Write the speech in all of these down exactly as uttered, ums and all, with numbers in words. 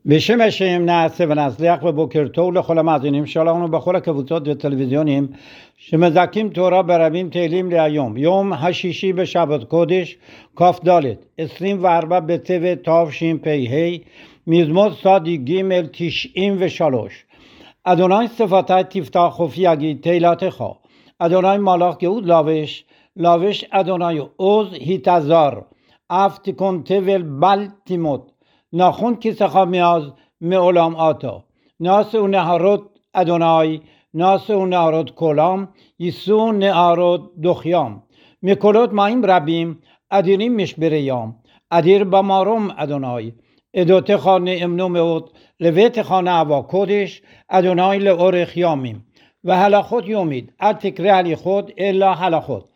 בשם השם נעשה ונצליח ובוקר טוב לכל המאזינים שלנו בכל הקבוצות וטלוויזיונים שמזכים תורה ברבים תהילים להיום, יום השישי בשבת קודש כ"ד עשרים וארבע בטבת תשפ"ה, מזמור צדיק ג' תשעים ושלוש. אדוני שפתי תפתח ופי יגיד תהילתך, אדוני מלאך גאות לבש, לבש אדוני עוז התעזר, אף תکن תבל בל תמות. ناخون کیسخ میاز معلام آتا ناس و نهارد ادونای ناس و نهارد کلام یسو نهارد دخیام میکلوت مایم ربیم ادیریم مش بریام ادیر بمارم ادونای ادوت خانه امنو میود لویت خانه عوا کدش ادونای لعور خیامیم و حالا خود یومید اتکره حلی خود الا حالا خود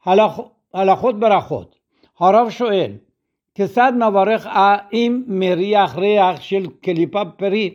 حالا خود برا خود حراف شوئل که صد مبارخ این مریخ ریخ شل کلیپا پری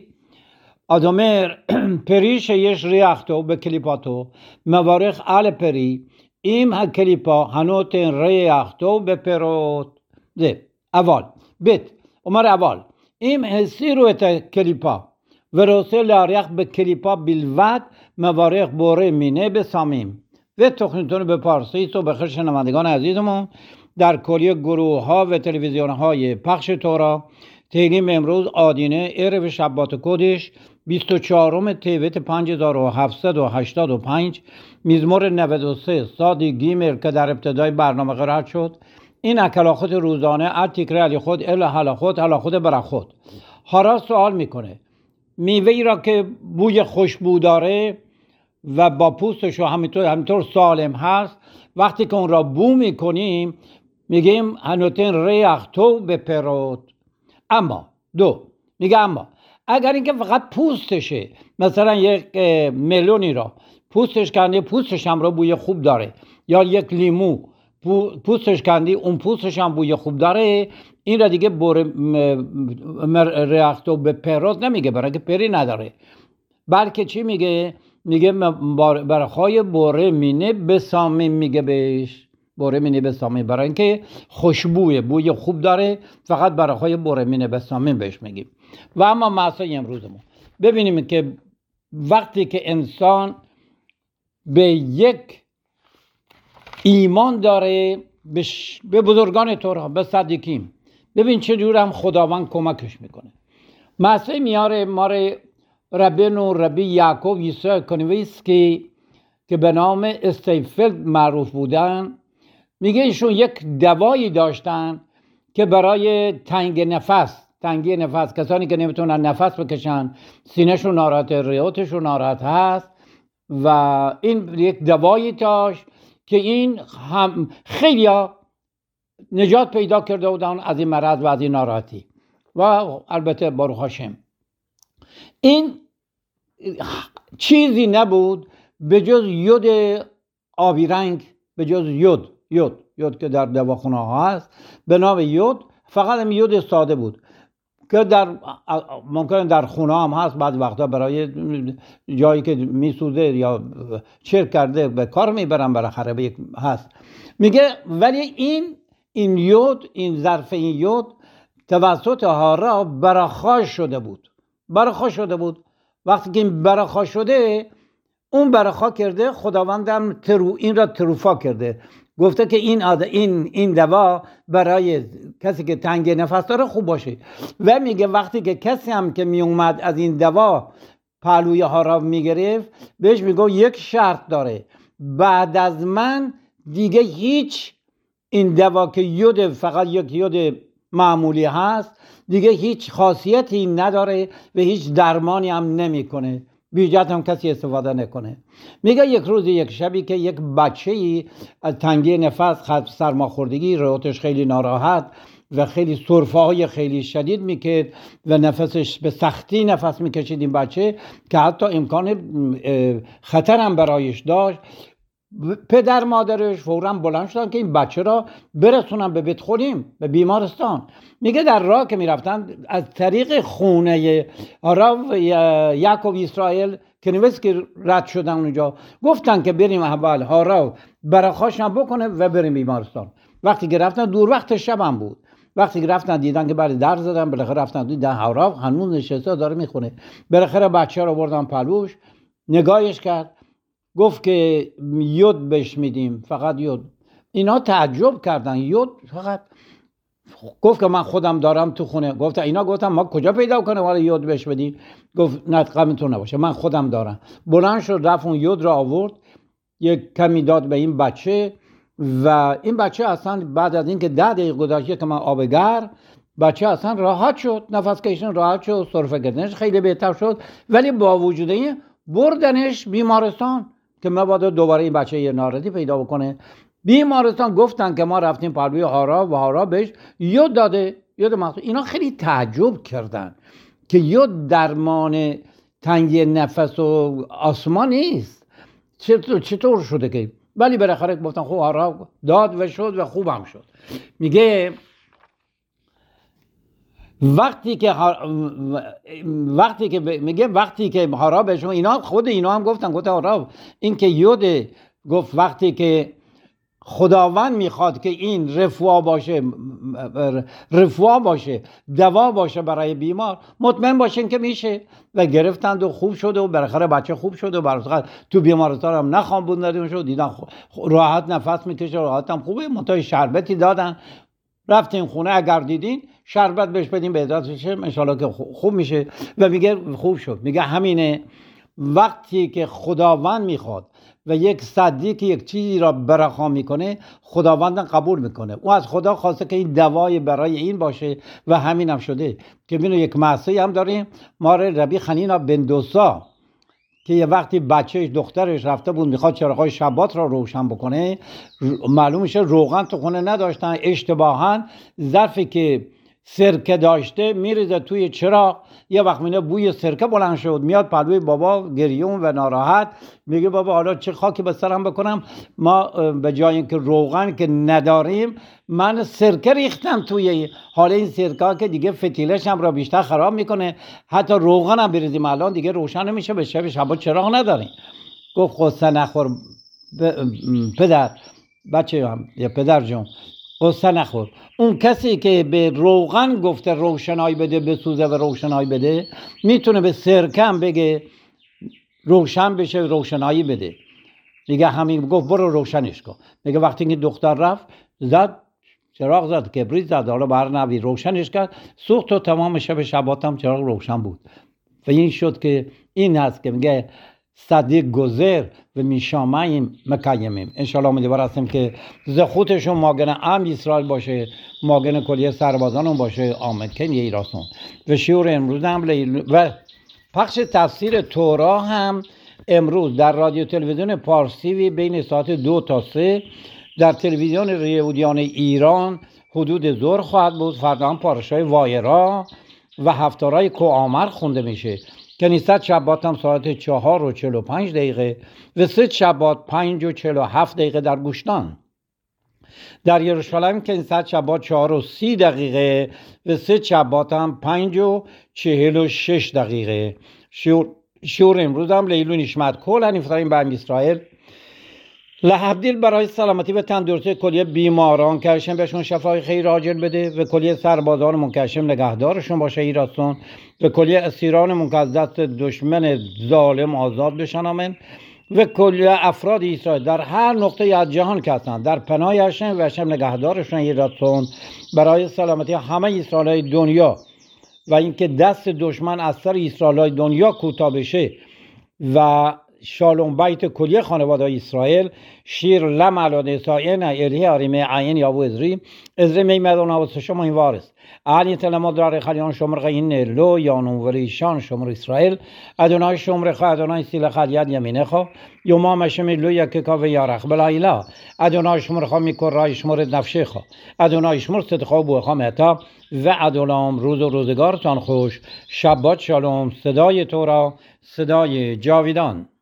آدمر پری شیش ریخ تو به کلیپا تو مبارخ آل پری این ها کلیپا هنوتن ریخ تو به پروت ده اول بیت عمر اول این حسی رو ات کلیپا و رسول ریخ به کلیپا بلوت مبارخ بوره مینه به سامیم و تخنیتون به پارسی تو بخیر شنوندگان عزیزمون در کلیه گروه ها و تلویزیون های پخش تورا تهیلیم امروز آدینه عرب شبات کدش بیست و چهارم تیوت پنج هزار و هفتصد و هشتاد و پنج مزمور نود و سه صادی گیمر که در ابتدای برنامه قرار شد. این اکلاخت روزانه از تکره علی خود الا حالا خود حالا خود برا خود. هارا سوال میکنه میوهی را که بوی خوشبو داره و با پوستش همینطور همینطور سالم هست، وقتی که اون را بو میکنیم میگیم هنوتن ریخ تو به پروت. اما دو میگه اما اگر اینکه فقط پوستشه، مثلا یک ملونی را پوستش کندی پوستش هم را بوی خوب داره، یا یک لیمو پوستش کندی اون پوستش هم بوی خوب داره، این را دیگه بوره ریخ تو به پروت نمیگه، برای که پری نداره، بلکه چی میگه؟ میگه برخای بوره مینه بسامیم، میگه بهش بوره مینه بسامیم، برای اینکه خوشبوه بوی خوب داره، فقط برخای بوره مینه بسامیم بهش میگیم. و اما مسئله امروزمون ببینیم که وقتی که انسان به یک ایمان داره به بزرگان تورا، به صدیقین، ببین چجور هم خداوند کمکش میکنه. مسئله میاره ماره ربنو ربی یعقوب یسوع کنویسکی که به نام استیفلد معروف بودن، میگه ایشون یک دوایی داشتن که برای تنگ نفس تنگی نفس، کسانی که نمیتونن نفس بکشن، سینه‌شون ناراحت، ریاتشون ناراحت هست، و این یک دوایی داشت که این هم خیلی نجات پیدا کرده بودن از این مرض و از این ناراحتی، و البته باروخ هاشم این چیزی نبود به جز یود آبی رنگ، به جز یود یود یود که در دواخونه ها هست به نام یود، فقط هم یود ساده بود که در ممکنه در خونه هم هست، بعضی وقتا برای جایی که میسوزه یا چرک کرده به کار میبرن، بالاخره یک هست. میگه ولی این این یود، این ظرف این یود توسط هارا برخا شده بود برخا شده بود وقتی که این برخا شده، اون برخا کرده، خداوندم ترو این را تروفا کرده، گفته که این این این دوا برای کسی که تنگ نفس داره خوب باشه. و میگه وقتی که کسی هم که می اومد از این دوا پهلوی هارا میگرفت، بهش میگه یک شرط داره، بعد از من دیگه هیچ این دوا که یود فقط یک یود معمولی هست، دیگه هیچ خاصیتی نداره و هیچ درمانی هم نمیکنه، بیجات هم کسی استفاده نکنه. میگه یک روز یک شبی که یک بچه‌ای از تنگی نفس، سرماخوردگی، ریاتش خیلی ناراحت و خیلی سرفه های خیلی شدید میکرد و نفسش به سختی نفس میکشید این بچه، که حتی امکان خطر هم برایش داشت، پدر مادرش فوراً بلند شدن که این بچه را برسونن به بیت خودیم، به بیمارستان. میگه در راه که میرفتن از طریق خونه هارا یعقوب اسرائیل که نویس که رد شدن اونجا، گفتن که بریم اول هارا برخاشن بکنه و بریم بیمارستان. وقتی که رفتن دور وقت شب هم بود وقتی که رفتن دیدن که برای در زدن، بالاخره رفتن دیدن هارا هنوز نشسته داره میخونه. بالاخره بچه رو بردن پلوش، نگاهش کرد، گفت که یود بهش میدیم، فقط یود. اینا تعجب کردن، یود فقط؟ گفت که من خودم دارم تو خونه. گفت اینا گفتم ما کجا پیدا کنه ولی یود بهش بدیم؟ گفت نه غمتون نباشه، من خودم دارم. بلند شد رفت اون یود را آورد، یک کمی داد به این بچه و این بچه اصلا بعد از اینکه ده دقیقه گذشته که من آب گرم، بچه اصلا راحت شد، نفس کشیدن راحت شد، سرفه کردنش خیلی بهتر شد. ولی با وجود این بردنش بیمارستان که مبادا دوباره این بچه یه ناراضی پیدا بکنه. بیمارستان گفتن که ما رفتیم پلوی هارا و هارا بهش یود داده، یود مخصوص. اینا خیلی تعجب کردن که یود درمان تنگی نفس و آسما نیست، چطور چطور شده که؟ ولی بالاخره گفتن خب هارا داد و شد و خوبم شد. میگه وقتی که وقتی که میگه وقتی که هارا بهشون، اینا خود اینا هم گفتن، گفت هارا این که یود، گفت وقتی که خداوند میخواد که این رفوا باشه، رفوا باشه، دوا باشه برای بیمار، مطمئن باشین که میشه. و گرفتند و خوب شد و بالاخره بچه خوب شد و بالاخره تو بیمارستان هم نخوام بونداریمش شد، دیدن راحت نفس میکشه، راحت هم خوبه. منتهای شربتی دادن، رفتین خونه، اگر دیدین شربت بهش بدین به عزتش ان شاءالله که خوب میشه. و میگه خوب شد. میگه همینه وقتی که خداوند میخواد و یک صدیق یک چیزی را برخا میکنه، خداوند قبول میکنه. او از خدا خواسته که این دوای برای این باشه و همین هم شده. که ببینید یک معصی هم داریم، ما ربی خنینا بن دوسا که یه وقتی بچهش دخترش رفته بود میخواد چراغای شبات را روشن بکنه، معلوم میشه روغن تو خونه نداشتن، اشتباها ظرفی که سرکه داشته میریزه توی چراغ، یه وقت میینه بوی سرکه بلند شد، میاد پلوی بابا گریون و ناراحت، میگه بابا حالا چه خاکی به سرم بکنم، ما به جای اینکه روغن که نداریم من سرکه ریختم توی، حالا این سرکه که دیگه فتیلش هم را بیشتر خراب میکنه، حتی روغن هم بریزیم الان دیگه روشن نمیشه، به شب شبا چراغ نداریم. گفت قصه نخور پدر، بچه هم یا پدر جون قصه نخور. اون کسی که به روغن گفته روشنایی بده، بسوزه و روشنایی بده، میتونه به سرکه هم بگه روشن بشه روشنایی بده. دیگه همین گفت برو روشنش کن. میگه وقتی که دختر رفت زد چراغ، زد کبریت زد، حالا بر نوی روشنش کرد، سوخت و تمام شب شبات هم چراغ روشن بود. و این شد که این هست که میگه صدیق گذر و میشامیم مکیمیم. انشالله امیدوار هستیم که زخوتشون ماگن ام اسرائیل باشه، ماگن کلیه سربازانون باشه. آمین. که یه ایراسون و شیور امروز هم لیل و پخش تفسیر تورا هم امروز در رادیو تلویزیون پارسی بین ساعت دو تا سه در تلویزیون یهودیان ایران حدود ظهر خواهد بود. فردا هم پارشای وایرا و هفتارای کوآمر خونده میشه. کنیست شبات هم ساعت چهار و چل و پنج دقیقه و سه شبات پنج و چل و هفت دقیقه در گوشتان. در یروشالیم کنیست شبات چهار و سی دقیقه و سه شبات هم پنج و چهل و شش دقیقه. شور, شور امروز هم لیلو نشمت کل هنیفتاریم به اسرائیل لحبدیل برای سلامتی و تندرستی کلیه بیماران که هشم بهشون شفای خیر عاجل بده و کلیه سربازانمون که هشم نگهدارشون باشه ایراسون و کلیه اسیرانمون که از دست دشمن ظالم آزاد بشن. آمین. و کلیه افراد اسرائیل در هر نقطه از جهان که هستن در پناه هشم و هشم نگهدارشون ایراسون برای سلامتی همه اسرائیل‌های دنیا و اینکه دست دشمن از سر اسرائیل‌های دنیا کوتاه بشه و شالوم بیت کلیه خانواده اسرائیل. شیر لمعلاد اسائین الیه آریمه عین یابو ازری ازری میمدون آوست شما این وارست علی تلماد در خلیان شمر غین لو یانون وریشان شمر اسرائیل ادونای شمر خا ادونای سیل خلیاد یمینه خو یوما مشم لو یک کا و یارخ بلایلا ادونای شمر خا میکر رای شمر نفشه خو ادونای شمر صد خو بو خا متا و ادونام روز و روزگارتان خوش. شبات شالوم. صدای تورا، صدای جاویدان.